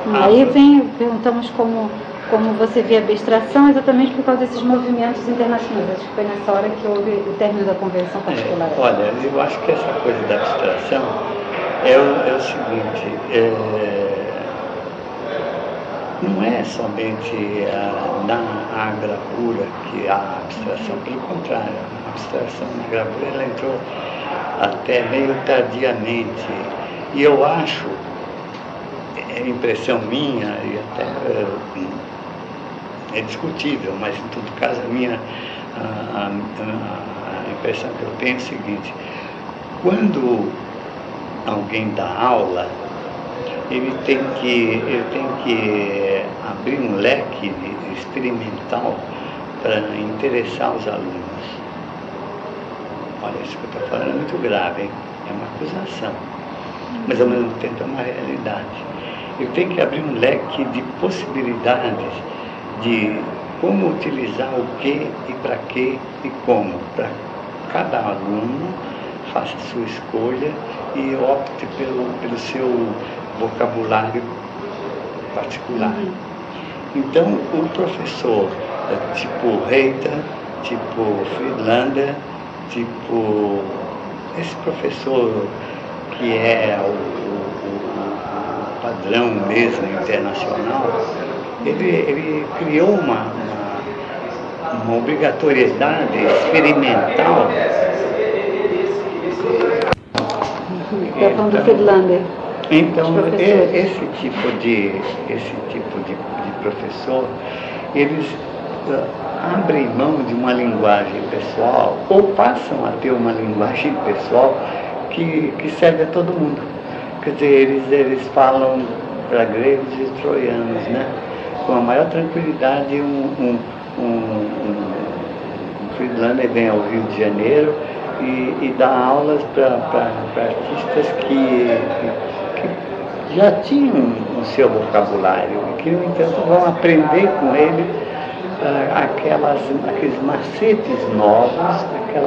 Aí perguntamos como você vê a abstração, exatamente por causa desses movimentos internacionais. Acho que foi nessa hora que houve o término da Convenção Particular. Olha, eu acho que essa coisa da abstração é o seguinte, não é somente na gravura que há abstração, pelo contrário, a abstração na gravura ela entrou até meio tardiamente. E eu acho, é impressão minha, e até é discutível, mas em todo caso a impressão que eu tenho é a seguinte: quando alguém dá aula, ele tem que abrir um leque experimental para interessar os alunos. Olha, isso que eu estou falando é muito grave, hein? É uma acusação, mas ao mesmo tempo é uma realidade. Ele tem que abrir um leque de possibilidades de como utilizar o que e para que e como, para cada aluno faça a sua escolha e opte pelo seu vocabulário particular. Então, o professor tipo Reiter, tipo Friedlander, tipo esse professor que é o padrão mesmo internacional, ele criou uma obrigatoriedade experimental. Está falando do Friedlander. Então, esse tipo de professor, eles abrem mão de uma linguagem pessoal ou passam a ter uma linguagem pessoal que serve a todo mundo. Quer dizer, eles falam para gregos e troianos, né? Com a maior tranquilidade. Um Friedlander vem ao Rio de Janeiro e dá aulas para artistas que já tinham o seu vocabulário e que, no entanto, vão aprender com ele aqueles macetes novos,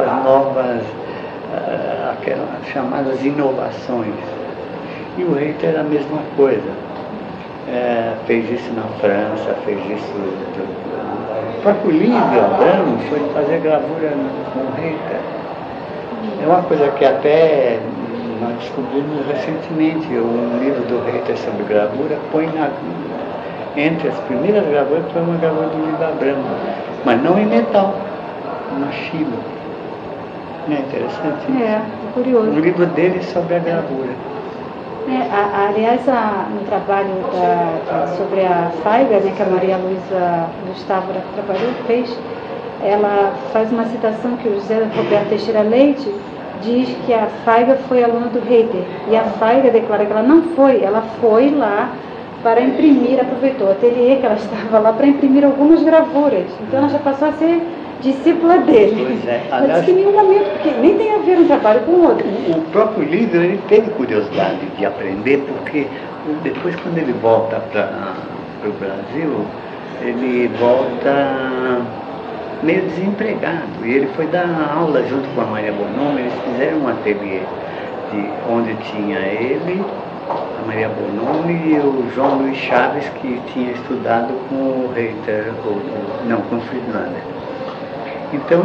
aquelas chamadas inovações. E o Reiter era a mesma coisa. Fez isso na França, fez isso. O próprio Livio Abramo foi fazer gravura com o Reiter. É uma coisa que até nós descobrimos recentemente. Um livro do Reiter sobre gravura põe entre as primeiras gravuras, foi uma gravura do Livio Abramo, mas não em metal, na China. Não é interessante? É curioso. Um livro dele sobre a gravura. Aliás, no trabalho sobre a Faiga, né, que a Maria Luísa Gustavo fez, ela faz uma citação que o José Roberto Teixeira Leite diz que a Faiga foi aluna do Reiter. E a Faiga declara que ela não foi, ela foi lá para imprimir, aproveitou o ateliê que ela estava lá para imprimir algumas gravuras. Então ela já passou a ser discípula dele. Pois é. Mas diz que em nenhum momento, porque nem tem a ver um trabalho com o outro. O próprio Livio, ele teve curiosidade de aprender, porque depois, quando ele volta para o Brasil, ele volta meio desempregado. E ele foi dar aula junto com a Maria Bonomi. Eles fizeram um ateliê onde tinha ele, a Maria Bonomi e o João Luiz Chaves, que tinha estudado com o Reiter, com o Friedlander. Então,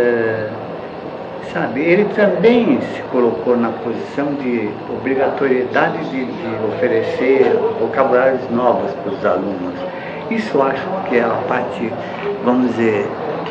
ele também se colocou na posição de obrigatoriedade de oferecer vocabulários novos para os alunos. Isso eu acho que é a parte, vamos dizer,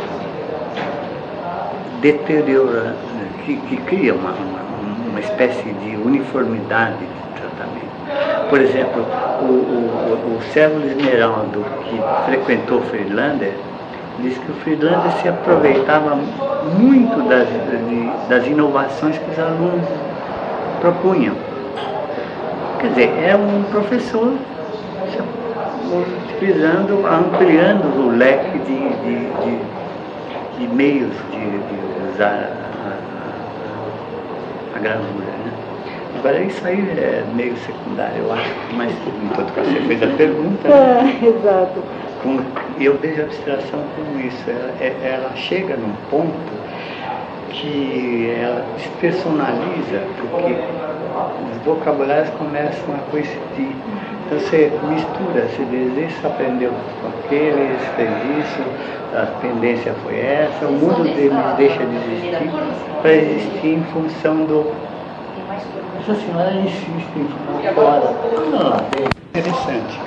deteriora, que cria uma espécie de uniformidade de tratamento. Por exemplo, o Célio Esmeraldo, que frequentou Friedlander, diz que o Friedlander se aproveitava muito das inovações que os alunos propunham. Quer dizer, é um professor utilizando, ampliando o leque de meios de usar a gravura, né? Agora, isso aí é meio secundário, eu acho, mas em todo caso você fez a pergunta. Exato. Eu vejo a abstração como isso, ela chega num ponto que ela despersonaliza, porque os vocabulários começam a coincidir. Você mistura, você diz isso, aprendeu com aqueles, fez isso, a pendência foi essa, o mundo deles deixa de existir para existir em função do... Essa senhora insiste em falar fora. Interessante.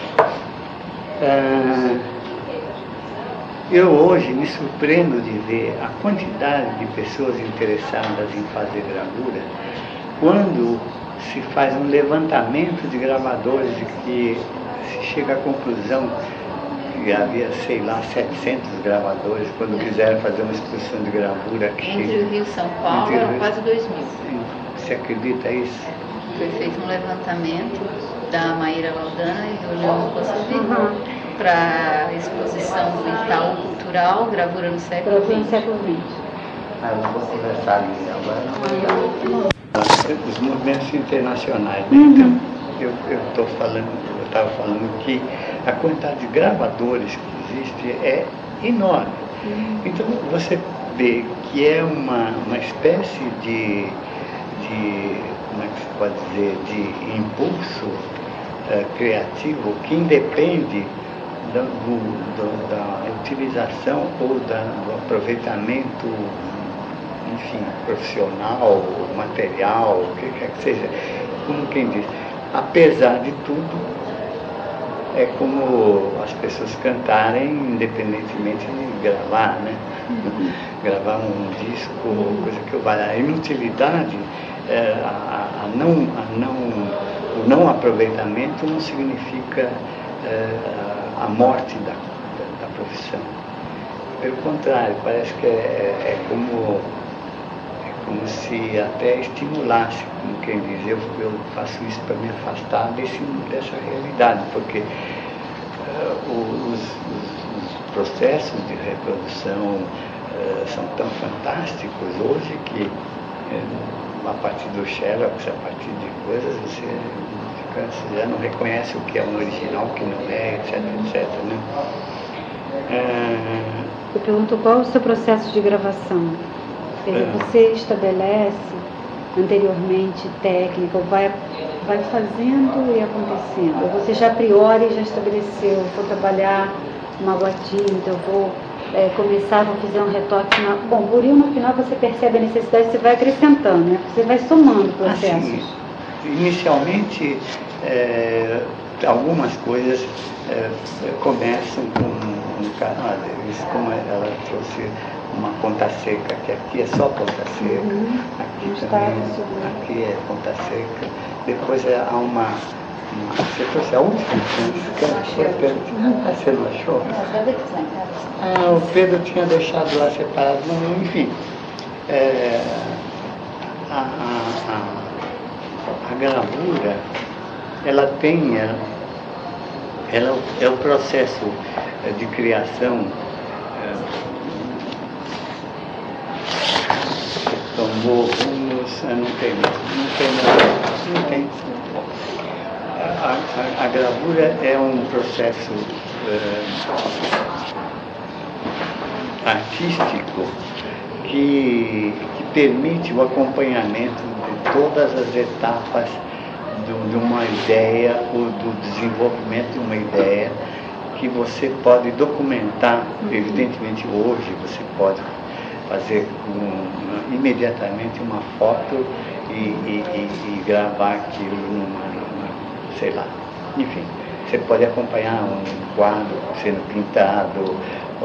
Eu hoje me surpreendo de ver a quantidade de pessoas interessadas em fazer gravura quando se faz um levantamento de gravadores e que se chega à conclusão que havia, sei lá, 700 gravadores quando quiseram fazer uma exposição de gravura aqui. Entre o Rio e São Paulo, quase 2.000. Você acredita isso? Foi feito um levantamento da Maíra Laudana e do Leão Conselho para a exposição do Itaú Cultural, Gravura no Século XX. Eu não vou conversar ali agora. Os movimentos internacionais, né? Então, eu estava falando que a quantidade de gravadores que existe é enorme. Então você vê que é uma espécie de como é que se pode dizer, de impulso criativo que independe da utilização ou do aproveitamento, enfim, profissional, material, o que quer que seja, como quem diz, apesar de tudo, é como as pessoas cantarem independentemente de gravar, né? Gravar um disco, coisa que eu valho. A inutilidade, o não aproveitamento não significa a morte da profissão. Pelo contrário, parece que é como se até estimulasse, como quem diz, eu faço isso para me afastar dessa realidade, porque os processos de reprodução são tão fantásticos hoje que a partir do Xerox, a partir de coisas, você já não reconhece o que é um original, o que não é, etc, etc, né? Eu pergunto qual é o seu processo de gravação? Quer dizer, você estabelece anteriormente técnica, ou vai fazendo e acontecendo? Ou você já a priori já estabeleceu, vou trabalhar uma água tinta, eu vou começar, vou fazer um retoque. Bom, buril no final você percebe a necessidade, você vai acrescentando, né? Você vai somando processos. Assim, inicialmente, algumas coisas começam com um canal, como ela trouxe uma ponta seca, que aqui é só ponta seca, aqui também, aqui é ponta seca, depois há uma você trouxe a última, você não achou? O Pedro tinha deixado lá separado, mas enfim, a gravura, ela tem, ela é o processo de criação. Não tem. A gravura é um processo artístico que permite o acompanhamento de todas as etapas de uma ideia ou do desenvolvimento de uma ideia que você pode documentar. Evidentemente hoje você pode fazer imediatamente uma foto e gravar aquilo sei lá, enfim, você pode acompanhar um quadro sendo pintado,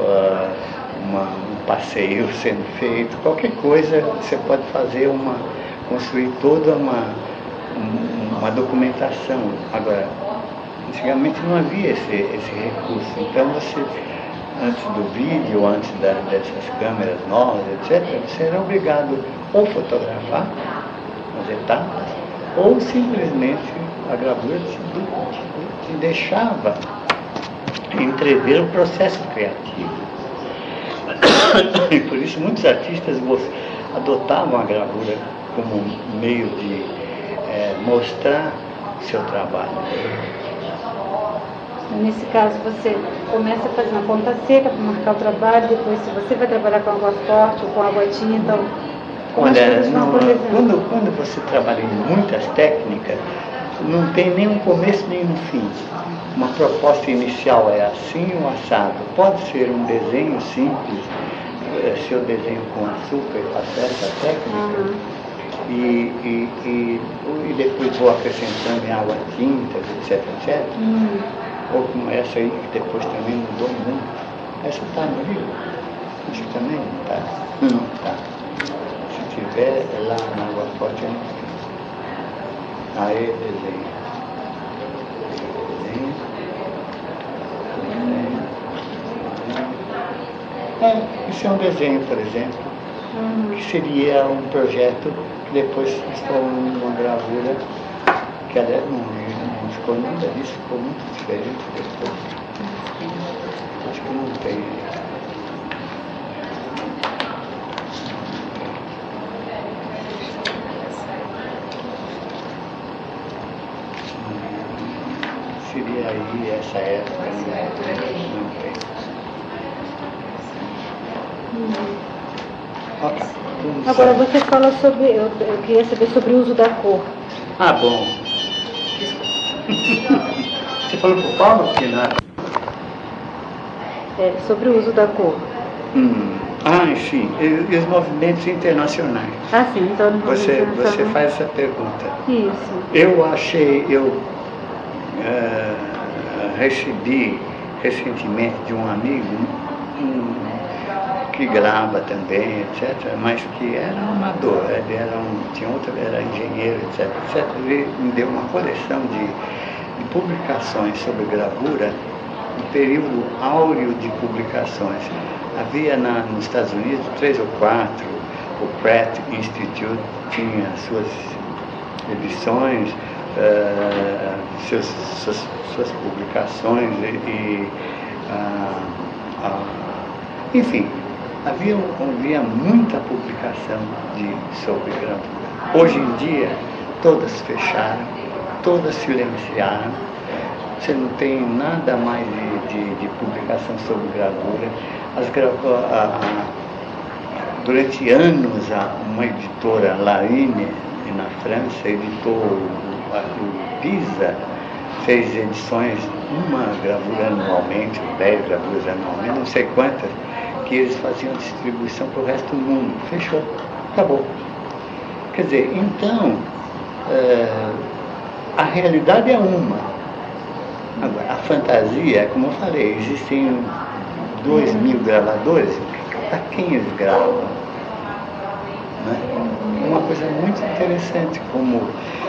um passeio sendo feito, qualquer coisa você pode fazer, construir toda uma documentação. Agora, antigamente não havia esse recurso, então você, antes do vídeo, antes dessas câmeras novas, etc., você era obrigado ou fotografar as etapas, ou simplesmente a gravura te deixava entrever o processo criativo. E por isso muitos artistas adotavam a gravura como um meio de mostrar o seu trabalho. Nesse caso, você começa fazendo a ponta seca para marcar o trabalho, depois se você vai trabalhar com água forte ou com água tinta, olha, quando você trabalha em muitas técnicas, não tem nem um começo nem um fim. Uma proposta inicial é assim ou assado. Pode ser um desenho simples, se eu desenho com açúcar e faço essa técnica, e depois vou acrescentando em água tinta, etc, etc. Ou como essa aí, que depois também mudou muito. Essa está no livro? Acho que também não está. Não está. Se tiver lá na água forte, eu não sei. Aí, desenho. Isso é um desenho, por exemplo, que seria um projeto que depois se transformou numa gravura, que aliás não ficou nada disso, ficou muito diferente depois. Acho que não tem. Seria aí essa época, não tem. Okay. Agora você fala sobre, eu queria saber sobre o uso da cor. Ah, bom. Você falou pro Paulo que não? Sobre o uso da cor. Sim, e os movimentos internacionais. Ah, sim, então você faz essa pergunta. Isso. Eu recebi recentemente de um amigo que grava também, etc., mas que era um amador, ele era engenheiro, etc., etc. Ele me deu uma coleção de publicações sobre gravura, um período áureo de publicações. Havia nos Estados Unidos 3 ou 4, o Pratt Institute tinha suas edições, suas publicações enfim, havia muita publicação sobre gravura. Hoje em dia, todas fecharam, todas silenciaram. Você não tem nada mais de publicação sobre gravura. Durante anos, uma editora, Larine, na França, editou o Pisa, fez edições, uma gravura anualmente, 10 gravuras anualmente, não sei quantas, que eles faziam distribuição para o resto do mundo. Fechou, acabou. Quer dizer, então, a realidade é uma. Agora, a fantasia, como eu falei, existem 2.000 gravadores, para quem eles gravam? Né? Uma coisa muito interessante, como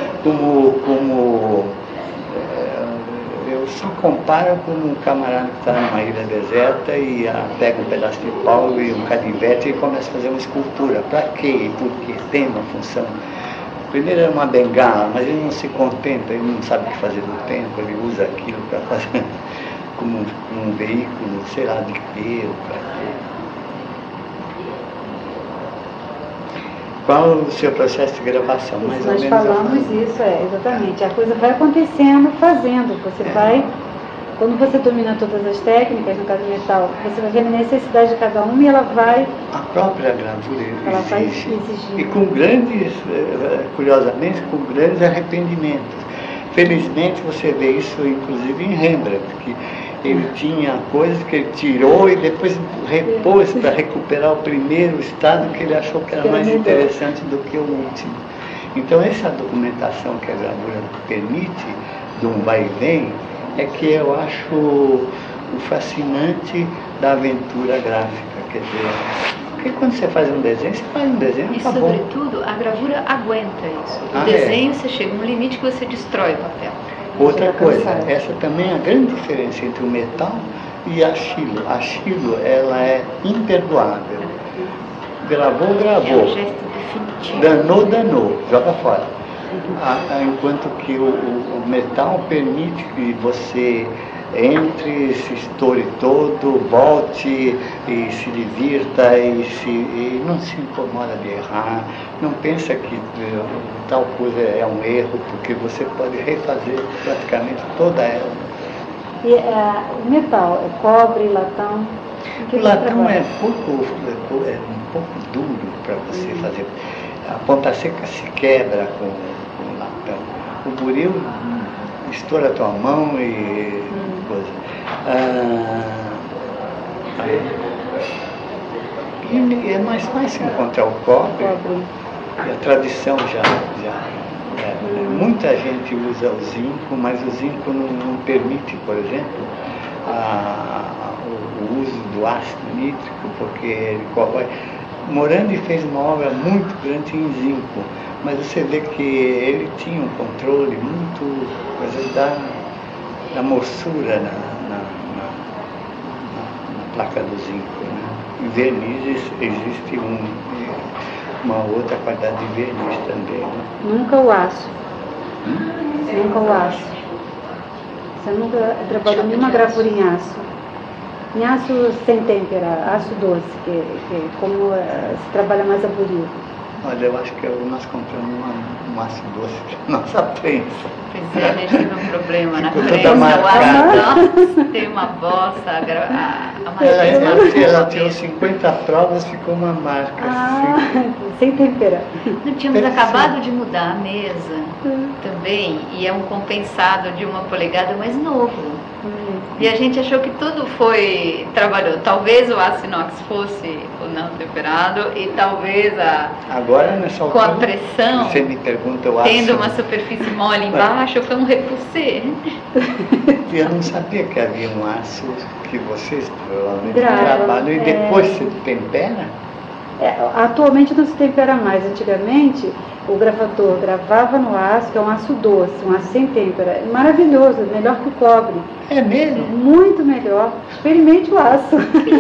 eu só comparo com um camarada que está numa ilha deserta e pega um pedaço de pau e um canivete e começa a fazer uma escultura. Para quê e por quê? Tem uma função. Primeiro era uma bengala, mas ele não se contenta, ele não sabe o que fazer do tempo, ele usa aquilo para fazer como um veículo, sei lá de quê ou para quê. Qual o seu processo de gravação? Mais ou nós menos falamos isso, exatamente. A coisa vai acontecendo fazendo. Você vai, quando você domina todas as técnicas, no caso metal, você vai ver a necessidade de cada uma e ela vai... A própria gravura exige. E com com grandes, curiosamente, com grandes arrependimentos. Felizmente você vê isso inclusive em Rembrandt, que ele tinha coisas que ele tirou e depois repôs para recuperar o primeiro estado que ele achou que era mais interessante do que o último. Então essa documentação que a gravura permite, de um vai e vem, é que eu acho o fascinante da aventura gráfica. Quer dizer, porque quando você faz um desenho, você faz um desenho, e acabou. sobretudo, a gravura aguenta isso. O desenho, você chega num limite que você destrói o papel. Outra coisa, essa também é a grande diferença entre o metal e a Chilo. A Chilo, ela é imperdoável. Gravou, É um gesto definitivo. Danou, joga fora. Enquanto que o metal permite que você entre, se estoure todo, volte e se divirta e não se incomoda de errar, não pensa que tal coisa é um erro, porque você pode refazer praticamente toda ela. E o metal, é cobre, latão? O latão é um pouco duro para você fazer. A ponta seca se quebra com o latão. O buril estoura a tua mão e coisa. E é mais fácil encontrar o cobre. E a tradição já muita gente usa o zinco, mas o zinco não permite, por exemplo, o uso do ácido nítrico, porque ele corrói. Morandi fez uma obra muito grande em zinco, mas você vê que ele tinha um controle muito da morsura na placa do zinco. Né? Em verniz existe uma outra qualidade de verniz também. Né? Nunca o aço. Nunca o aço. Você nunca trabalhou nenhuma gravura em aço? Em aço sem têmpera, aço doce, que como se trabalha mais a buril. Olha, eu acho que nós compramos um aço doce para nossa prensa. Pois é, a gente teve um problema na Ficou prensa, toda o marcada. aço tem uma bossa, Ela tirou 50 provas, ficou uma marca. Assim. Sem têmpera. Nós tínhamos acabado de mudar a mesa também, e é um compensado de 1 polegada mais novo. E a gente achou que tudo trabalhou. Talvez o aço inox fosse ou não temperado, e talvez agora, nessa altura, com a pressão, você me pergunta o aço. Tendo uma superfície mole embaixo, foi um repoussé. Eu não sabia que havia um aço que vocês provavelmente trabalham e depois se tempera? Atualmente não se tempera mais. Antigamente, o gravador gravava no aço, que é um aço doce, um aço sem têmpera. Maravilhoso, melhor que o cobre. É mesmo? Muito melhor. Experimente o aço.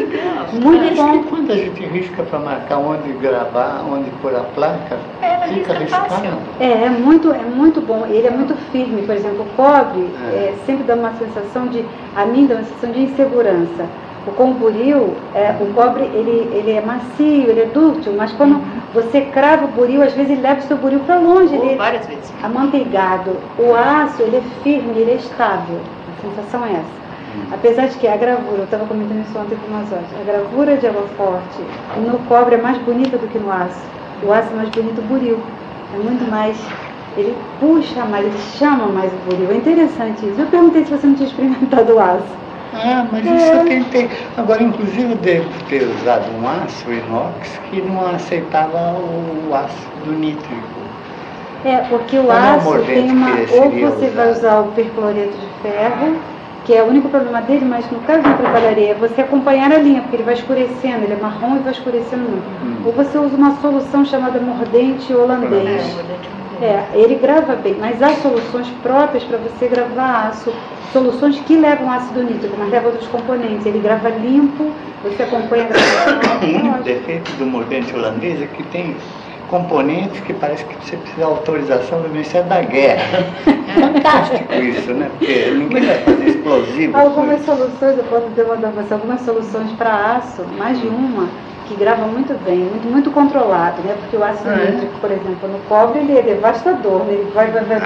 Muito bom. Que quando a gente risca para marcar onde gravar, onde pôr a placa, fica riscado. É muito bom. Ele é muito firme. Por exemplo, o cobre sempre dá uma sensação a mim dá uma sensação de insegurança. Com o buril, o cobre ele é macio, ele é dúctil, mas quando você crava o buril, às vezes ele leva o seu buril para longe. Várias vezes. Amanteigado. O aço, ele é firme, ele é estável. A sensação é essa. Apesar de que a gravura, eu estava comentando isso ontem com umas horas, a gravura de água forte no cobre é mais bonita do que no aço. O aço é mais bonito o buril. É muito mais, ele puxa mais, ele chama mais o buril. É interessante isso. Eu perguntei se você não tinha experimentado o aço. Mas isso eu tentei. Agora, inclusive, eu devo ter usado um aço inox que não aceitava o ácido nítrico. Porque o aço tem ou você vai usar o percloreto de ferro, que é o único problema dele, mas no caso da trabalharia, você acompanhar a linha, porque ele vai escurecendo, ele é marrom e vai escurecendo muito. Ou você usa uma solução chamada mordente holandês. Ele grava bem, mas há soluções próprias para você gravar aço, soluções que levam ácido nítrico, mas levam outros componentes. Ele grava limpo, você acompanha a gravação. O único defeito do mordente holandês é que tem componentes que parece que você precisa de autorização do Ministério da Guerra. Fantástico isso, né? Porque ninguém vai fazer explosivo. Algumas soluções, eu posso demandar você, algumas soluções para aço, mais de uma, que grava muito bem, muito controlado, né? Porque o ácido nítrico, por exemplo, no cobre, ele é devastador, né? Ele vai.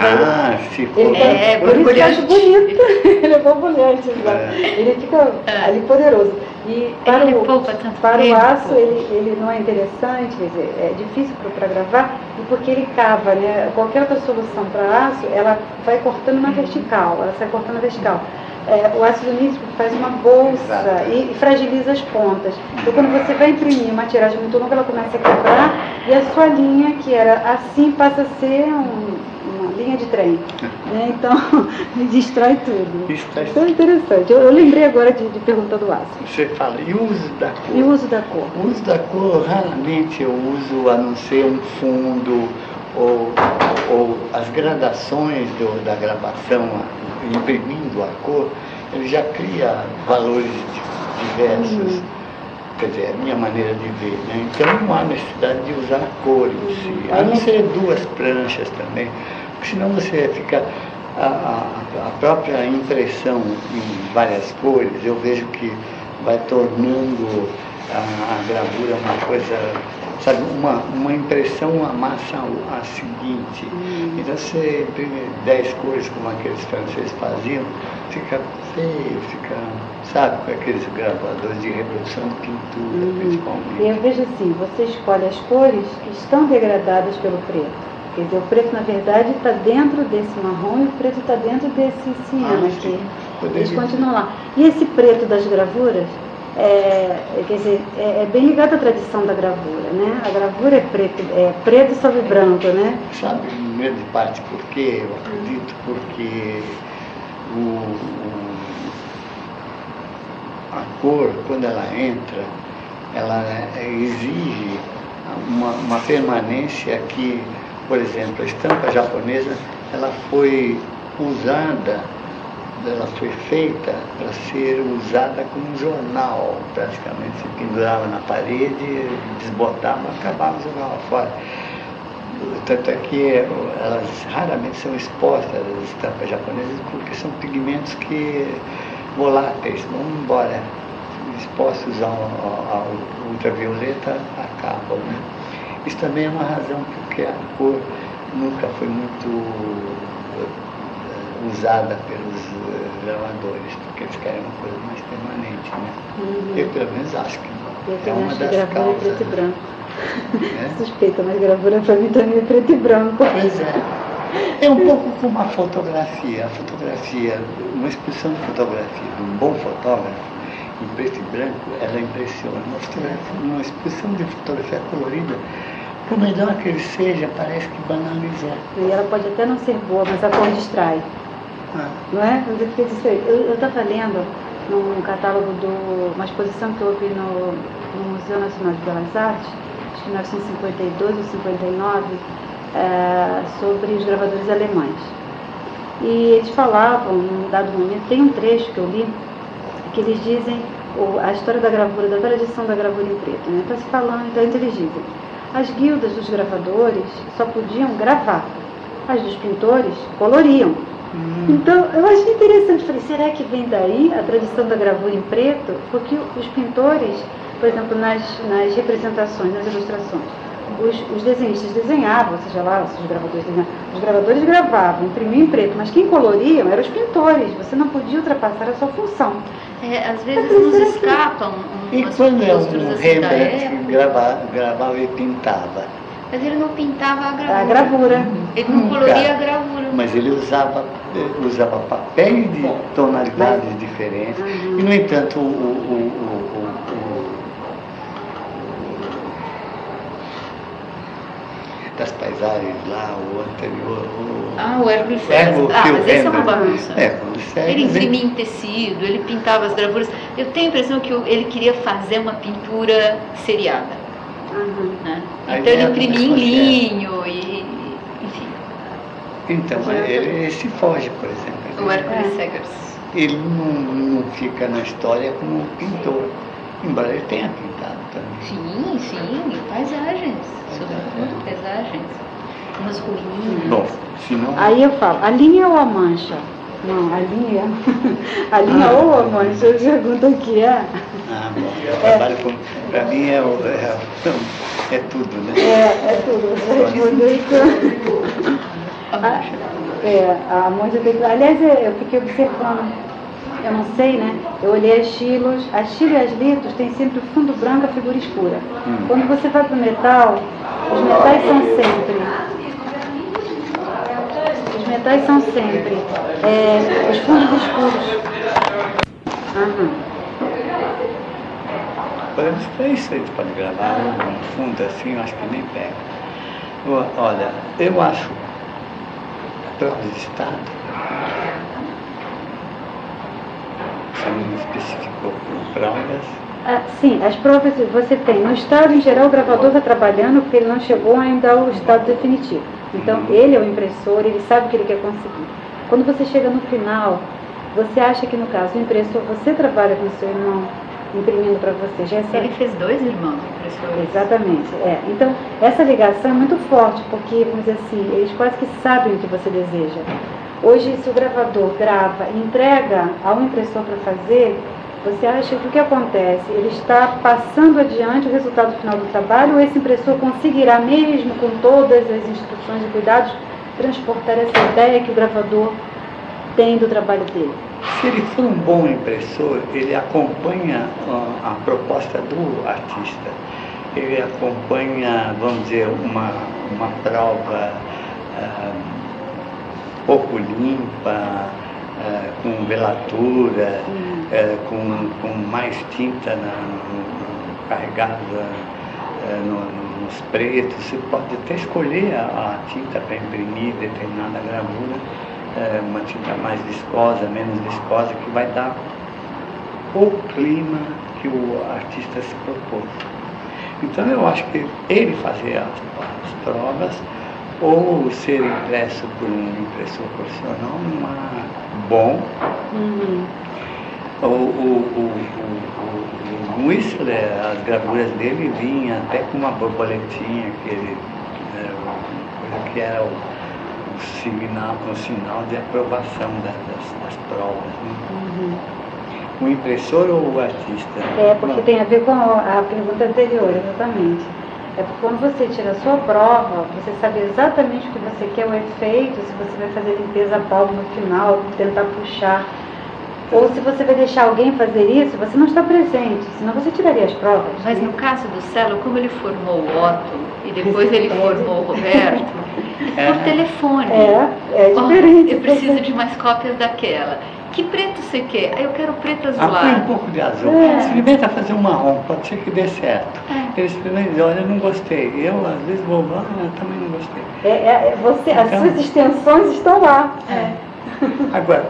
Se for. Por isso que eu acho bonito. Ele é borbulhante, ele fica ali poderoso. E para o aço, ele não é interessante, quer dizer, é difícil para gravar, porque ele cava, né? Qualquer outra solução para aço, ela vai cortando na vertical, ela sai cortando na vertical. O ácido nítrico faz uma bolsa e fragiliza as pontas. Então, quando você vai imprimir uma tiragem muito longa, ela começa a quebrar e a sua linha, que era assim, passa a ser uma linha de trem. Né? Então, destrói tudo. Então, é interessante. Eu lembrei agora de perguntar do aço. Você fala, e o uso da cor? E o uso da cor? O uso da cor, raramente eu uso, a não ser um fundo ou as gradações da gravação, imprimindo a cor, ele já cria valores diversos. Quer dizer, é a minha maneira de ver, né? Então não há necessidade de usar cores, a não ser 2 pranchas também, porque senão você fica a própria impressão em várias cores, eu vejo que vai tornando a gravura uma coisa, sabe, uma impressão amassa a seguinte. Então você imprime 10 cores como aqueles franceses faziam, fica feio, sabe, com aqueles gravadores de reprodução de pintura, principalmente. Eu vejo assim, você escolhe as cores que estão degradadas pelo preto. Quer dizer, o preto, na verdade, está dentro desse marrom e o preto está dentro desse ciano aqui. Eles continuam lá. E esse preto das gravuras, quer dizer, é bem ligado à tradição da gravura, né? A gravura é preto sobre branco, né? Sabe, em grande parte, porque eu acredito, porque a cor, quando ela entra, ela exige uma permanência que, por exemplo, a estampa japonesa, ela foi feita para ser usada como um jornal, praticamente. Se pendurava na parede, desbotava, acabava, jogava fora. Tanto é que elas raramente são expostas, as estampas japonesas, porque são pigmentos voláteis, vão embora. Expostos ao ultravioleta, acabam, né? Isso também é uma razão porque a cor nunca foi muito usada pelos gravadores, porque eles querem uma coisa mais permanente, né? Eu pelo menos acho que é uma das causas. Preto e branco. Suspeita, mas gravura para mim também é preto e branco. Pois é. É um pouco como a fotografia. A fotografia, uma exposição de fotografia de um bom fotógrafo, em preto e branco, ela impressiona. Uma exposição de fotografia colorida, por melhor que ele seja, parece que banalizou. E ela pode até não ser boa, mas a cor distrai. Não é? Eu estava lendo num catálogo uma exposição que houve no Museu Nacional de Belas Artes, acho que em 1952 ou 59, sobre os gravadores alemães. E eles falavam, num dado momento, tem um trecho que eu li, que eles dizem a história da gravura, da tradição da gravura em preto, né? Está se falando, então eles dizem, as guildas dos gravadores só podiam gravar, as dos pintores coloriam. Então, eu achei interessante, falei, será que vem daí a tradição da gravura em preto? Porque os pintores, por exemplo, nas representações, nas ilustrações, os desenhistas desenhavam, seja lá, os gravadores gravavam, imprimiam em preto, mas quem coloriam eram os pintores, você não podia ultrapassar a sua função. Às vezes nos escapam E quando é um Rembrandt que gravava e pintava? Mas ele não pintava a gravura. Ele não coloria a gravura. Mas ele usava papéis de tonalidades diferentes. E, no entanto, das paisagens lá, o anterior. O Hércules César. Mas esse é uma bagunça. Ele imprimia em tecido, ele pintava as gravuras. Eu tenho a impressão que ele queria fazer uma pintura seriada. Né? Então ele imprimia em linho, enfim. Então, ele se foge, por exemplo. O Hércules César. Ele não fica na história como um pintor, embora ele tenha pintado também. Sim, paisagens, sobretudo paisagens, umas ruínas. Bom, senão... Aí eu falo, a linha ou a mancha? Não, a linha ou a mancha, eu pergunto o que é. Bom, eu trabalho com... Para mim é tudo, né? É tudo. Você respondeu isso. A mancha tem... Aliás, eu fiquei observando, eu não sei, né? Eu olhei as estilos e as litos têm sempre o fundo branco, a figura escura. Quando você vai para o metal, os metais são sempre os fundos escuros. Podemos ter isso aí, pode gravar um fundo assim, eu acho que nem pega. Olha, eu acho provas de estado, você não especificou provas. Sim, as provas você tem. No estado, em geral, o gravador está trabalhando porque ele não chegou ainda ao estado definitivo. Então, ele é o impressor, ele sabe o que ele quer conseguir. Quando você chega no final, você acha que, no caso, o impressor, você trabalha com o seu irmão imprimindo para você. Ele fez 2 irmãos impressores. Exatamente. Então, essa ligação é muito forte, porque, vamos dizer assim, eles quase que sabem o que você deseja. Hoje, se o gravador grava e entrega ao impressor para fazer, você acha que o que acontece? Ele está passando adiante o resultado final do trabalho, ou esse impressor conseguirá, mesmo com todas as instruções e cuidados, transportar essa ideia que o gravador tem do trabalho dele? Se ele for um bom impressor, ele acompanha a proposta do artista. Ele acompanha, vamos dizer, uma prova pouco limpa, com velatura, com mais tinta carregada nos pretos. Você pode até escolher a tinta para imprimir determinada gravura, uma tinta mais viscosa, menos viscosa, que vai dar o clima que o artista se propôs. Então eu acho que ele fazer as provas ou ser impresso por um impressor profissional não é bom. O Whistler, as gravuras dele vinham até com uma borboletinha que era o sinal de aprovação das provas. Né? O impressor ou o artista? Porque tem a ver com a pergunta anterior, exatamente. É porque quando você tira a sua prova, você sabe exatamente o que você quer, o efeito, se você vai fazer limpeza a pau no final, tentar puxar. Ou se você vai deixar alguém fazer isso, você não está presente, senão você tiraria as provas. Mas no caso do Celo, como ele formou o Otto e depois ele formou o Roberto, por telefone. É diferente. Eu preciso de mais cópias daquela. Que preto você quer? Eu quero preto azulado. Põe um pouco de azul. Experimenta fazer um marrom, pode ser que dê certo. Ele experimenta e diz, olha, eu não gostei. Eu, às vezes, vou lá, eu também não gostei. As suas extensões estão lá. Agora,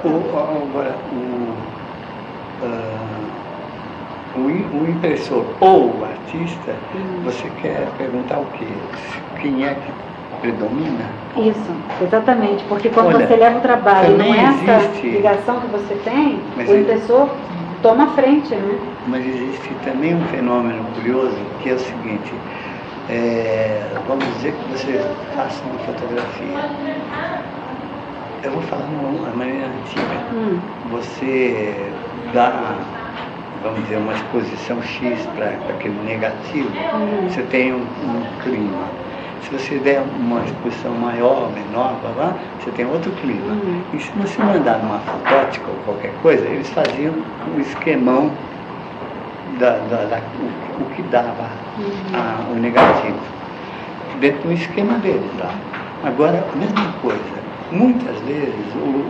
o impressor ou o artista, você quer perguntar o quê? Quem é que predomina? Isso, exatamente, porque quando você leva o trabalho, não é essa ligação que você tem, o impressor toma a frente, né? Mas existe também um fenômeno curioso, que é o seguinte, vamos dizer que você faça uma fotografia. Eu vou falar de uma maneira antiga. Você dá, vamos dizer, uma exposição X para aquele negativo, você tem um clima. Se você der uma exposição maior, menor, você tem outro clima. E se você mandar numa fotótica ou qualquer coisa, eles faziam um esquemão o que dava o negativo, dentro do esquema deles lá. Agora, a mesma coisa. Muitas vezes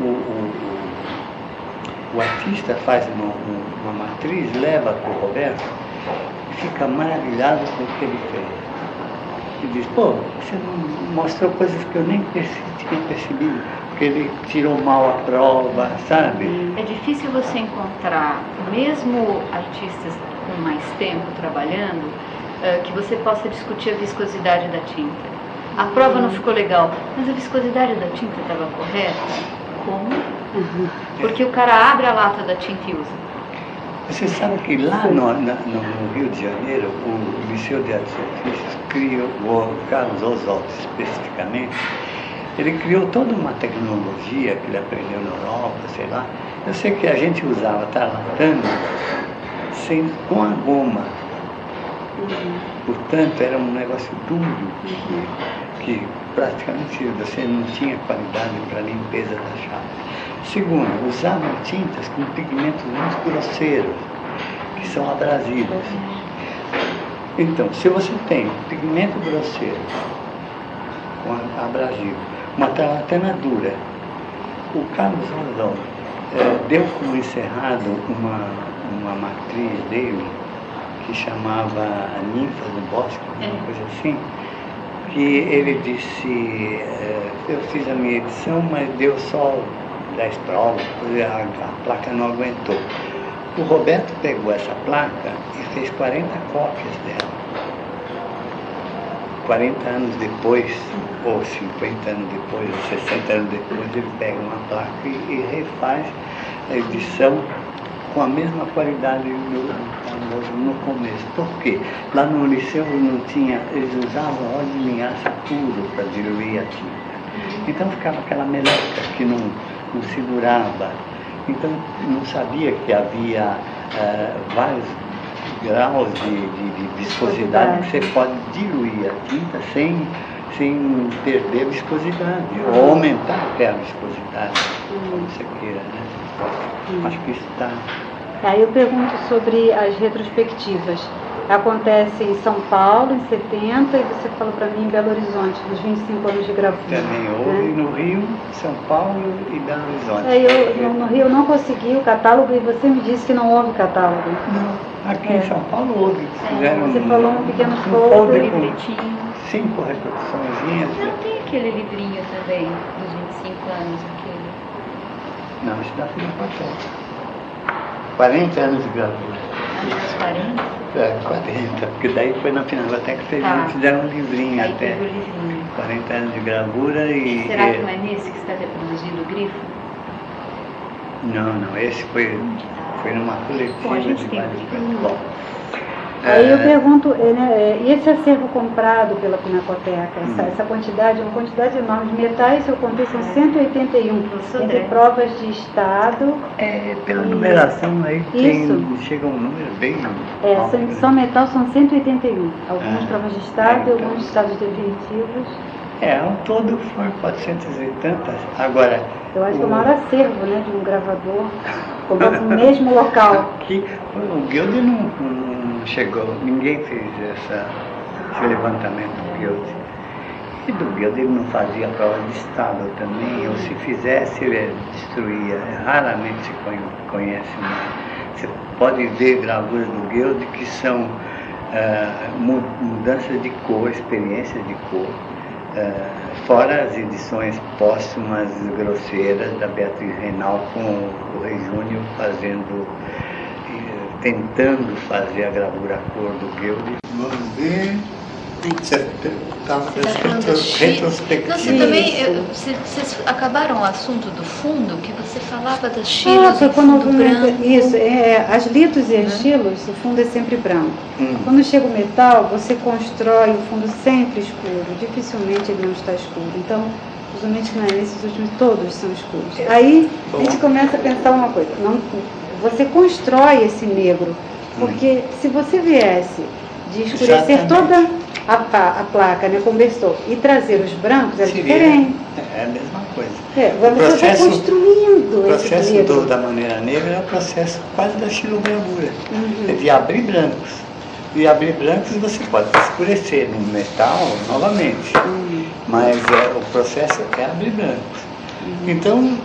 o artista faz uma matriz, leva para o Roberto e fica maravilhado com o que ele fez. E diz, você mostrou coisas que eu nem tinha percebido, porque ele tirou mal a prova, sabe? É difícil você encontrar, mesmo artistas com mais tempo trabalhando, que você possa discutir a viscosidade da tinta. A prova não ficou legal, mas a viscosidade da tinta estava correta? Como? Porque o cara abre a lata da tinta e usa. Você sabe que lá no Rio de Janeiro, o Liceu de Artes e Ofícios criou, o Carlos Oswald especificamente, ele criou toda uma tecnologia que ele aprendeu na Europa, sei lá. Eu sei que a gente usava tarlatano com a goma. Portanto, era um negócio duro, que praticamente você não tinha qualidade para a limpeza da chapa. Segundo, usavam tintas com pigmentos muito grosseiros, que são abrasivos. Então, se você tem pigmento grosseiro, com abrasivo, uma tarlatana dura, o Carlos Oswald deu como encerrado uma matriz dele, que chamava a Ninfa do Bosque, uma coisa assim, que ele disse, eu fiz a minha edição, mas deu só 10 provas, a placa não aguentou. O Roberto pegou essa placa e fez 40 cópias dela. 40 anos depois, ou 50 anos depois, ou 60 anos depois, ele pega uma placa e refaz a edição com a mesma qualidade no começo. Por quê? Lá no liceu não tinha, eles usavam óleo de linhaça puro para diluir a tinta. Então ficava aquela meleca que não segurava. Então não sabia que havia vários graus de viscosidade que você pode diluir a tinta sem perder viscosidade, ou aumentar até a viscosidade, como você queira, né? Acho que isso está... Aí eu pergunto sobre as retrospectivas. acontece em São Paulo, em 70, e você falou para mim em Belo Horizonte, dos 25 anos de gravura. Também houve no Rio, São Paulo e Belo Horizonte. No Rio eu não consegui o catálogo e você me disse que não houve catálogo. Não, aqui em São Paulo houve. Fizeram você falou um pequeno folder folder, livretinho. 5 reproduçõezinhas. Não tem aquele livrinho também, dos 25 anos, aquele? Não, isso dá filho para 40 anos de gravura. Uns 40? 40, porque daí foi na Pinacoteca que fizeram um livrinho aí até. Teve o livrinho. 40 anos de gravura e... Será que não é nesse que está reproduzido o grifo? Não, esse foi numa coletiva. Bom, a gente de tem vários que- coisas. Bom, Aí eu pergunto, e esse acervo comprado pela Pinacoteca, essa quantidade, uma quantidade enorme de metais, eu contei, são 181, entre provas de estado. pela numeração aí chega um número bem alto, né? Só metal são 181, algumas provas de estado e então. alguns estados definitivos. Ao todo foram 400 e tantas. Agora, Eu acho que é o maior acervo, né, de um gravador, comprou no mesmo local. aqui, o Guilde não chegou, ninguém fez esse levantamento do Guilde. E do Guilde ele não fazia prova de estado também, ou se fizesse ele destruía, raramente se conhece mais. Você pode ver gravuras do Guilde que são mudanças de cor, experiências de cor, fora as edições póstumas grosseiras da Beatriz Reinal com o Rei Júnior tentando fazer a gravura a cor do Guilde. Vamos ver. Você estava retrospectiva. Você também, vocês acabaram o assunto do fundo, que você falava das chilas foi do quando fundo branco. Isso, as litos e as estilos, o fundo é sempre branco. Quando chega o metal, você constrói o fundo sempre escuro, dificilmente ele não está escuro. Então, usualmente nesses últimos todos são escuros. Aí a gente começa a pensar uma coisa, você constrói esse negro, porque se você viesse de escurecer toda a placa, né, conversor, e trazer os brancos, é diferente. É a mesma coisa. Você vai construindo o processo esse negro. da maneira negra é o processo quase da xilogravura, é de abrir brancos. E abrir brancos você pode escurecer no metal novamente, mas o processo é abrir brancos. Então,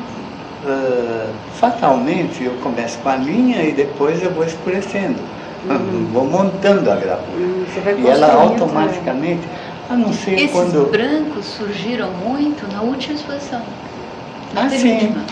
fatalmente, eu começo com a linha e depois eu vou escurecendo. Vou montando a gravura. E ela automaticamente, a não ser Esses quando... brancos surgiram muito na última exposição. Na sim. última.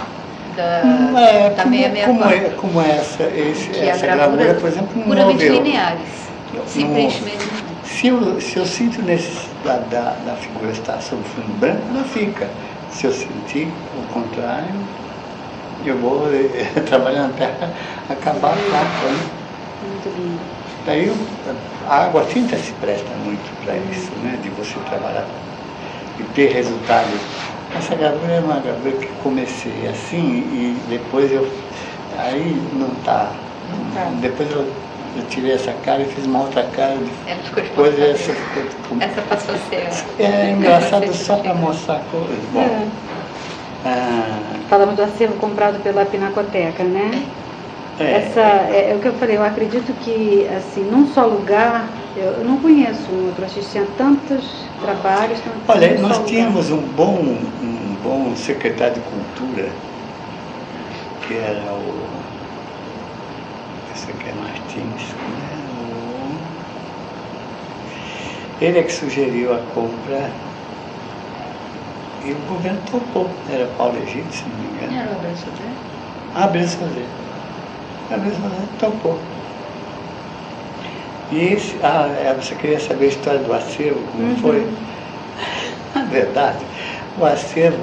Da 664. Como essa gravura, por exemplo, não puramente moveu. lineares. Simplesmente. Se eu sinto necessidade da figura estar sob fundo branco, ela fica. Se eu sentir o contrário, eu vou trabalhando até acabar a placa. Né? Muito lindo. Daí a água tinta se presta muito para isso, né? De você trabalhar e ter resultados. Essa gravura é uma gravura que comecei assim e depois aí não está. Depois eu tirei essa cara e fiz uma outra cara. Depois essa passou a ser. É engraçado só para mostrar coisas. Bom. Falamos do acervo comprado pela Pinacoteca, né? É o que eu falei, eu acredito que, assim, num só lugar, eu não conheço um outro artista, tinha tantos trabalhos. Olha, nós tínhamos um bom secretário de cultura, que era esse aqui é Martins, né? Ele é que sugeriu a compra e o governo topou, era Paulo Egito, se não me engano. Era o Abel Sodré? Abel Sodré. Topou. E você queria saber a história do acervo, como foi? Na verdade, o acervo,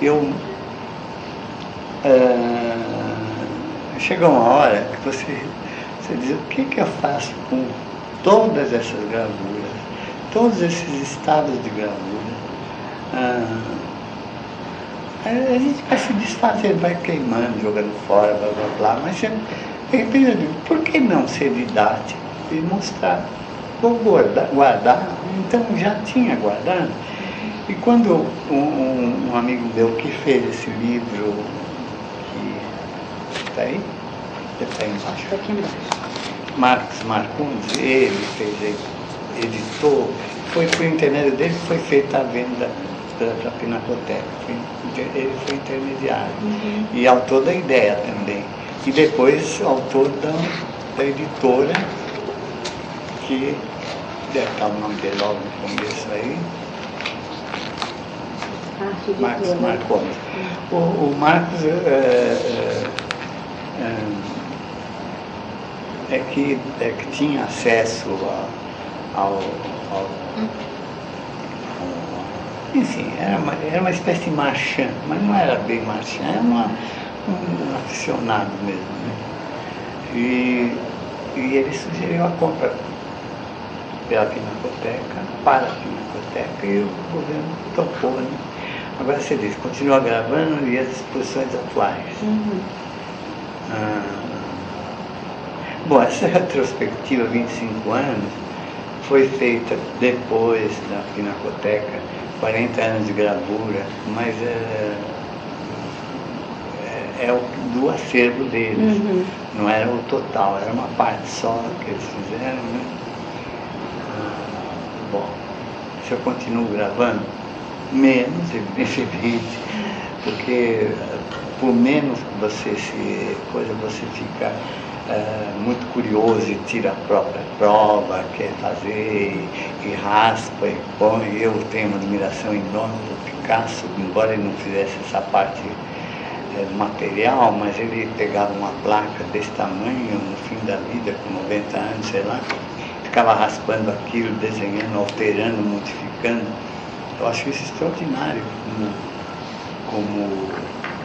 chega uma hora que você diz, o que eu faço com todas essas gravuras, todos esses estados de gravura? A gente vai se desfazer, vai queimando, jogando fora, blá blá blá, mas por que não ser didático e mostrar? Vou guardar, então já tinha guardado. E quando um amigo meu que fez esse livro, que está aí? Está aí embaixo. Está aqui embaixo. Marcos Marcondes, ele fez, editou, foi por intermédio dele que foi feita a venda para a Pinacoteca. Ele foi intermediário. E autor da ideia também. E depois autor da editora, que deve estar o nome dele logo no começo aí. Marcos Marcondes. O Marcos é que tinha acesso enfim, era uma espécie de marchand, mas não era bem marchand, era um aficionado mesmo, né? E ele sugeriu a compra pela Pinacoteca, para a Pinacoteca, e o governo topou, né? Agora você diz, continua gravando e as exposições atuais. Bom, essa retrospectiva, 25 anos, foi feita depois da Pinacoteca, 40 anos de gravura, mas é do acervo deles, não era o total, era uma parte só que eles fizeram, né? Bom, se eu continuo gravando, menos, evidente, porque por menos que você você fica muito curioso e tira a própria prova, quer fazer e raspa e põe. Eu tenho uma admiração enorme do Picasso, embora ele não fizesse essa parte material, mas ele pegava uma placa desse tamanho no fim da vida, com 90 anos, sei lá, ficava raspando aquilo, desenhando, alterando, modificando. Eu acho isso extraordinário como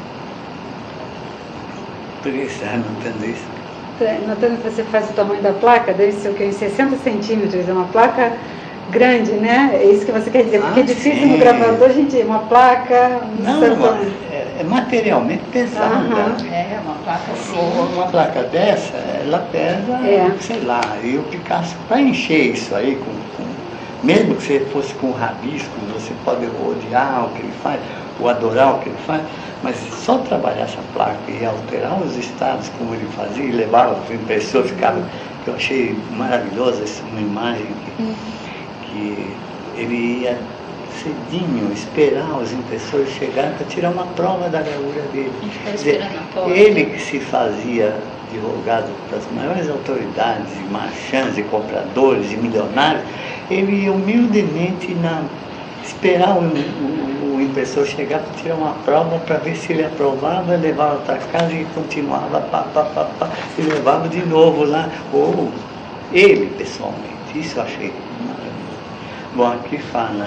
por isso, anotando isso. Notando que você faz o tamanho da placa, deve ser o que? Uns 60 centímetros, é uma placa grande, né? É isso que você quer dizer, porque é difícil no gravador, gente, uma placa... É materialmente pesada. É uma placa assim. Uma placa dessa, ela pesa, sei lá, e o Picasso, para encher isso aí, mesmo que você fosse com rabiscos, você pode odiar o que ele faz, ou adorar o que ele faz, mas só trabalhar essa placa e alterar os estados como ele fazia e levava para o impressor, ficava, eu achei maravilhosa essa uma imagem que ele ia cedinho esperar os impressores chegarem para tirar uma prova da gravura dele. Ele que se fazia advogado para as maiores autoridades, e marchands, e compradores, e milionários, ele ia humildemente esperar o impressor chegar para tirar uma prova para ver se ele aprovava, levava para casa e continuava e levava de novo lá, ou ele pessoalmente. Isso eu achei maravilhoso. Bom, aqui fala,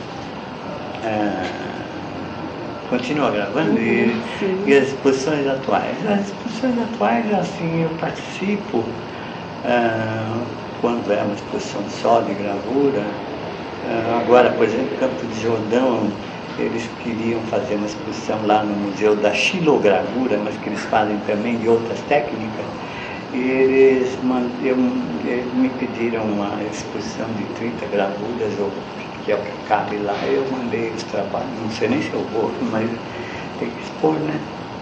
continua gravando, e as exposições atuais. As exposições atuais, assim, eu participo quando é uma exposição só de gravura. Agora, por exemplo, Campo de Jordão, eles queriam fazer uma exposição lá no Museu da Xilogravura, mas que eles fazem também de outras técnicas. E eles me pediram uma exposição de 30 gravuras, que é o que cabe lá. Eu mandei os trabalhos, não sei nem se eu vou, mas tem que expor, né?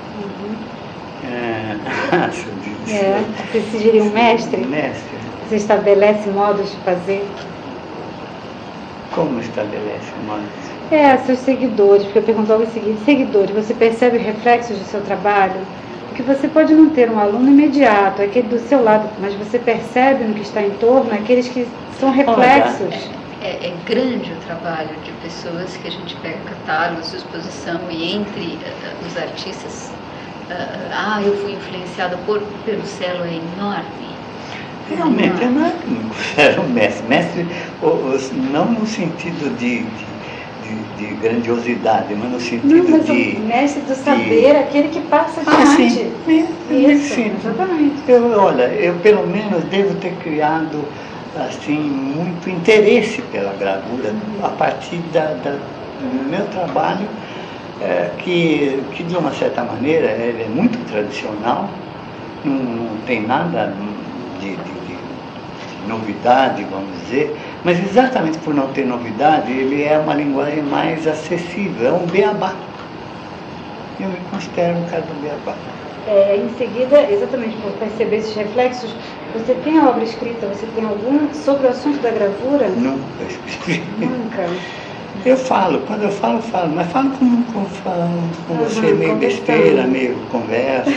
Você se diria um mestre? Mestre. Você estabelece modos de fazer? Como estabelece modos? Seus seguidores, porque eu pergunto logo o seguinte: seguidores, você percebe reflexos do seu trabalho? Porque você pode não ter um aluno imediato, aquele do seu lado, mas você percebe no que está em torno aqueles que são reflexos. É grande o trabalho de pessoas que a gente pega catálogos de exposição e entre os artistas, eu fui influenciada pelo Celo, é enorme. Realmente, eu não era um mestre, não no sentido de grandiosidade, mas no sentido de... o mestre do saber, aquele que passa adiante. Sim. Isso, exatamente. Eu pelo menos devo ter criado assim, muito interesse pela gravura a partir do meu trabalho, que de uma certa maneira ele é muito tradicional, não tem nada de novidade, vamos dizer, mas exatamente por não ter novidade, ele é uma linguagem mais acessível, é um beabá. Eu me considero um cara do beabá. em seguida, exatamente por perceber esses reflexos, você tem a obra escrita, você tem algum sobre o assunto da gravura? Nunca escrevi. Nunca. Eu falo, quando eu falo, mas falo com você, meio besteira, meio conversa.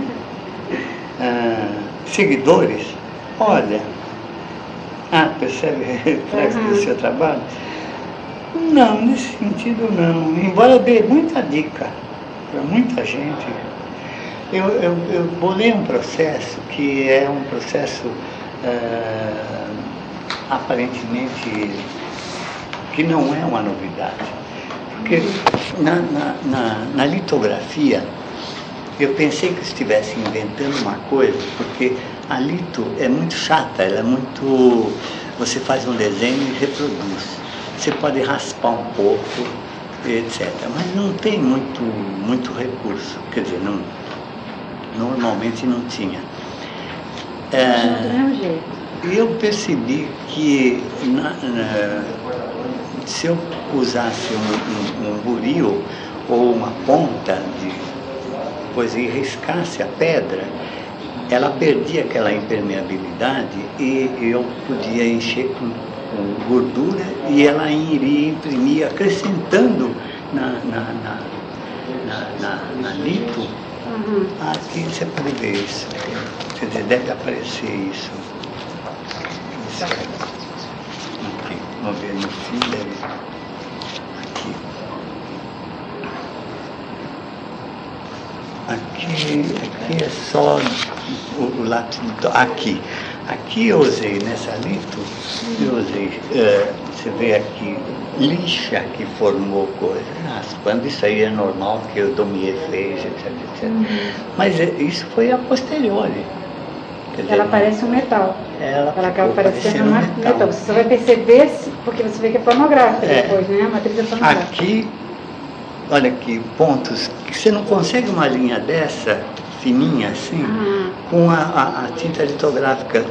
Seguidores, olha, percebe reflexo do seu trabalho? Não, nesse sentido não. Embora eu dê muita dica para muita gente, eu bolei um processo que é um processo aparentemente que não é uma novidade. Porque na litografia, eu pensei que eu estivesse inventando uma coisa, porque a lito é muito chata, ela é muito... Você faz um desenho e reproduz. Você pode raspar um pouco, etc. Mas não tem muito recurso. Quer dizer, normalmente não tinha. Do mesmo jeito. Eu percebi que se eu usasse um buril ou uma ponta e riscasse a pedra, ela perdia aquela impermeabilidade e eu podia encher com gordura e ela iria imprimir, acrescentando na lito. Aqui você pode ver isso. Quer dizer, deve aparecer isso. Aqui, vamos ver no fim, deve... Aqui é só o lápis. Aqui eu usei nessa lito, você vê aqui, lixa que formou coisa, raspando, isso aí é normal que o Daumier fez, etc. Mas isso foi a posteriori. Ela parece um metal. Ela acaba parecendo um metal. Você só vai perceber, porque você vê que é fonográfica depois, né? A matriz é fonográfica. Aqui, olha aqui, pontos, que você não consegue uma linha dessa, fininha assim, com a tinta litográfica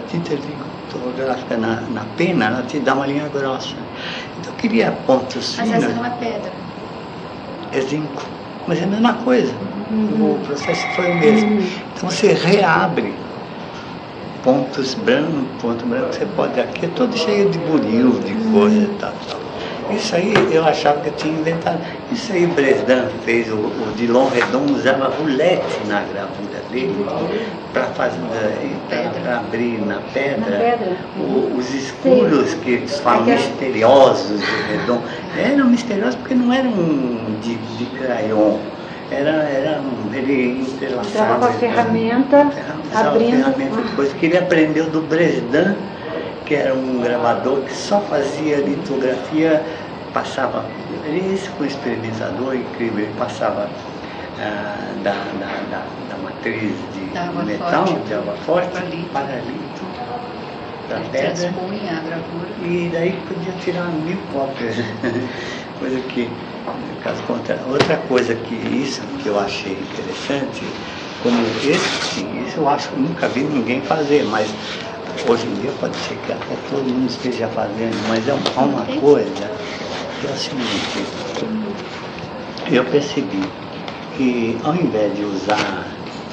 na pena, ela te dá uma linha grossa. Então eu queria pontos finos. Mas essa não é pedra. É zinco. Mas é a mesma coisa. O processo foi o mesmo. Então você reabre ponto branco você pode, aqui é todo cheio de buril, de coisa e tal. Isso aí eu achava que eu tinha inventado. Isso aí Bresdan fez, o Dillon Redon usava roulette na gravura dele para abrir na pedra, os escuros que eles falam misteriosos de Redon. Eram misteriosos porque não eram de crayon. Ele entrelaçava com a ferramenta, abrindo. Depois que ele aprendeu do Bresdan, que era um gravador que só fazia litografia, passava, esse foi um experimentador incrível, ele passava da matriz de metal, de água forte, para lito, para pedra, a gravura. E daí podia tirar 1000 cópias, coisa que, caso contrário, outra coisa isso que eu achei interessante, como esse eu acho que nunca vi ninguém fazer, mas hoje em dia pode ser que até todo mundo esteja fazendo, mas é uma coisa que é o seguinte, eu percebi que ao invés de usar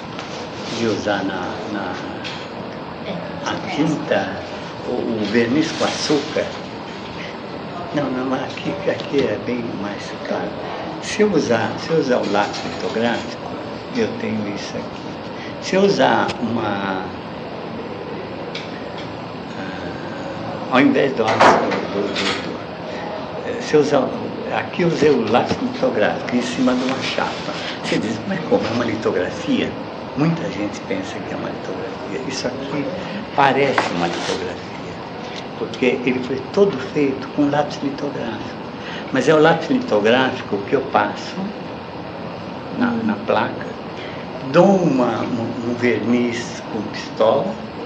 a tinta, o verniz com açúcar, não, aqui é bem mais claro. Se eu usar o lápis litográfico, eu tenho isso aqui. Se eu usar ao invés do se eu usar, aqui eu usei o lápis litográfico em cima de uma chapa. Você diz, mas como é uma litografia? Muita gente pensa que é uma litografia. Isso aqui parece uma litografia, porque ele foi todo feito com lápis litográfico. Mas é o lápis litográfico que eu passo na placa, dou um verniz com pistola.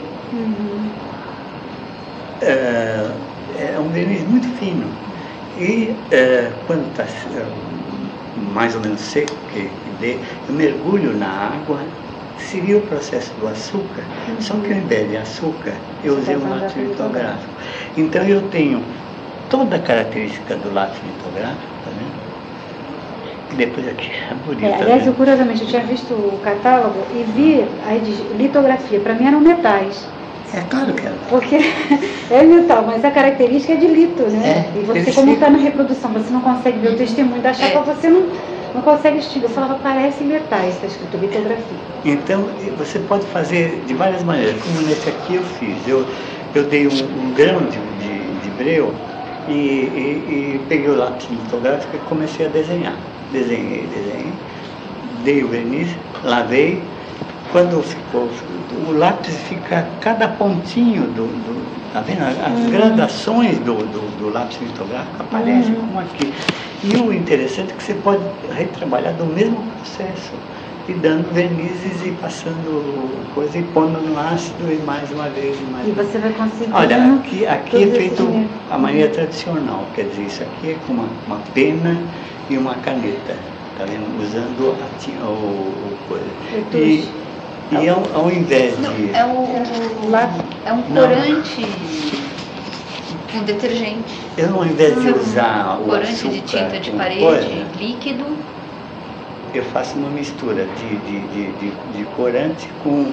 É um verniz muito fino. E quando está mais ou menos seco, eu mergulho na água, seria o processo do açúcar, só que ao invés de açúcar, eu usei um lápis litográfico. Então eu tenho toda a característica do lápis litográfico, tá vendo? Depois aqui, é bonito. Aliás, curiosamente, eu tinha visto o catálogo e vi aí de litografia. Para mim eram metais. É claro que é. Porque é metal, mas a característica é de lito, né? E você, como está na reprodução, você não consegue ver o testemunho da chapa, você não consegue distinguir. Eu falava, parece metais, está escrito litografia. Então, você pode fazer de várias maneiras. Como nesse aqui eu fiz. Eu dei um grão de breu e peguei o lápis litográfico e comecei a desenhar. Desenhei, dei o verniz, lavei. Quando ficou, o lápis fica, cada pontinho tá vendo? As gradações do lápis litográfico aparecem como aqui. E o interessante é que você pode retrabalhar do mesmo processo, e dando vernizes e passando coisa e pondo no ácido e mais uma vez e mais. E você vai conseguir. Olha, aqui é feito a maneira tradicional, quer dizer, isso aqui é com uma pena e uma caneta, tá vendo? Usando o coisa. E ao invés de... É um corante com detergente. Eu, ao invés de usar o corante açúcar de tinta de parede, coisa, líquido, eu faço uma mistura de corante com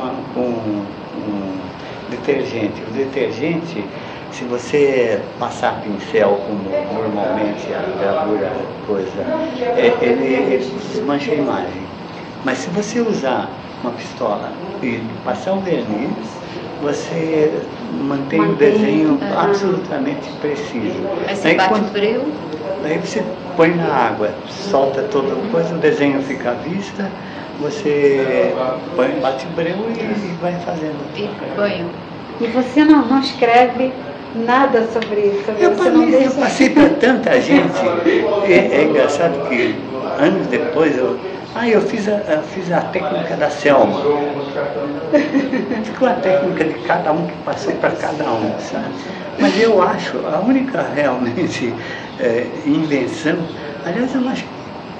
detergente. O detergente, se você passar pincel como normalmente a gravura coisa, ele desmancha a imagem. Mas se você usar uma pistola e passar um verniz, você mantém o desenho absolutamente preciso. Aí você bate o breu? Aí você põe na água, solta toda a coisa, o desenho fica à vista, você bate o breu e vai fazendo. E banho. E você não escreve nada sobre isso? Eu passei para tanta gente. É engraçado que anos depois eu fiz a técnica da Selma. Ficou a técnica de cada um que passou para cada um, sabe? Mas eu acho, a única realmente invenção, aliás, eu acho que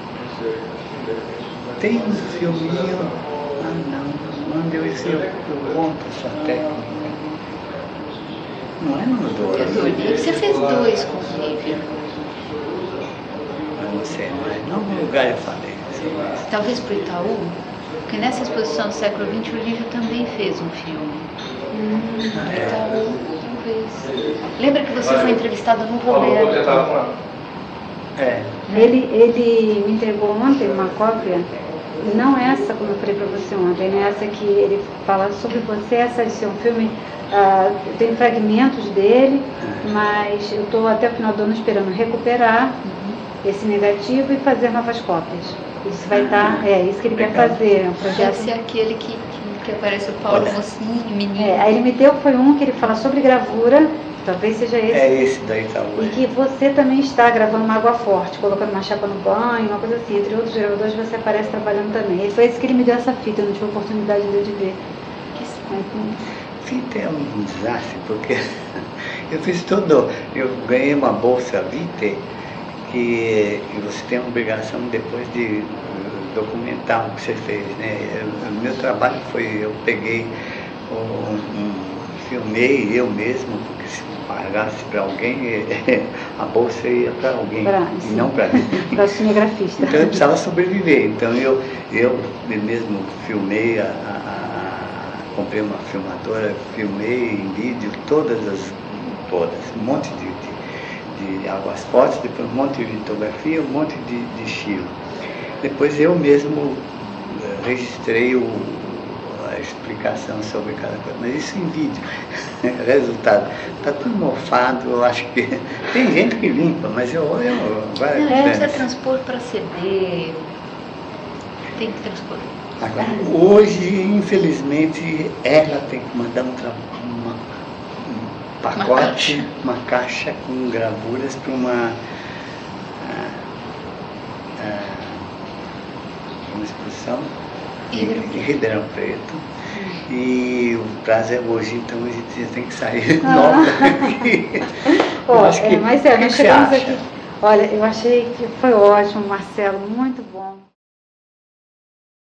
tem um filminho, onde eu conto essa técnica. Não é no Douro. Você fez dois com o Lívia. Eu não sei, mas em algum lugar eu falei. Talvez para o Itaú, porque nessa exposição do século XX o Lívio também fez um filme. Itaú, talvez. Lembra que você foi entrevistado no Roberto? Ele me entregou ontem uma cópia, não essa como eu falei para você ontem, né? Essa que ele fala sobre você, esse é um filme, tem fragmentos dele, mas eu estou até o final do ano esperando recuperar esse negativo e fazer novas cópias. Isso vai estar, isso que ele quer fazer, é um projeto. Esse é aquele que aparece o Paulo Mocinho, menino. Aí ele me deu, foi um que ele fala sobre gravura, talvez seja esse. É esse daí, talvez. E que você também está gravando uma água forte, colocando uma chapa no banho, uma coisa assim. Entre outros gravadores você aparece trabalhando também. E foi esse que ele me deu essa fita, eu não tive oportunidade de ver. Fita é um desastre, porque eu ganhei uma bolsa Vitae, que você tem a obrigação depois de documentar o que você fez, né? O meu trabalho foi, eu peguei, filmei eu mesmo, porque se pagasse para alguém, a bolsa ia para alguém, e não para mim. Para o cinegrafista. Então eu precisava sobreviver, então eu mesmo filmei, comprei uma filmadora, filmei em vídeo todas, um monte de águas fortes, depois um monte de litografia, um monte de estilo. Depois eu mesmo registrei a explicação sobre cada coisa, mas isso em vídeo. Resultado, está tudo mofado, eu acho que tem gente que limpa, mas precisa transpor para CD, tem que transpor. Agora, hoje, infelizmente, ela tem que mandar um pacote, uma caixa com gravuras para uma exposição em Ribeirão Preto. E o prazo é hoje, então a gente tem que sair nova aqui. Mas nós chegamos aqui. Olha, eu achei que foi ótimo, Marcelo, muito bom.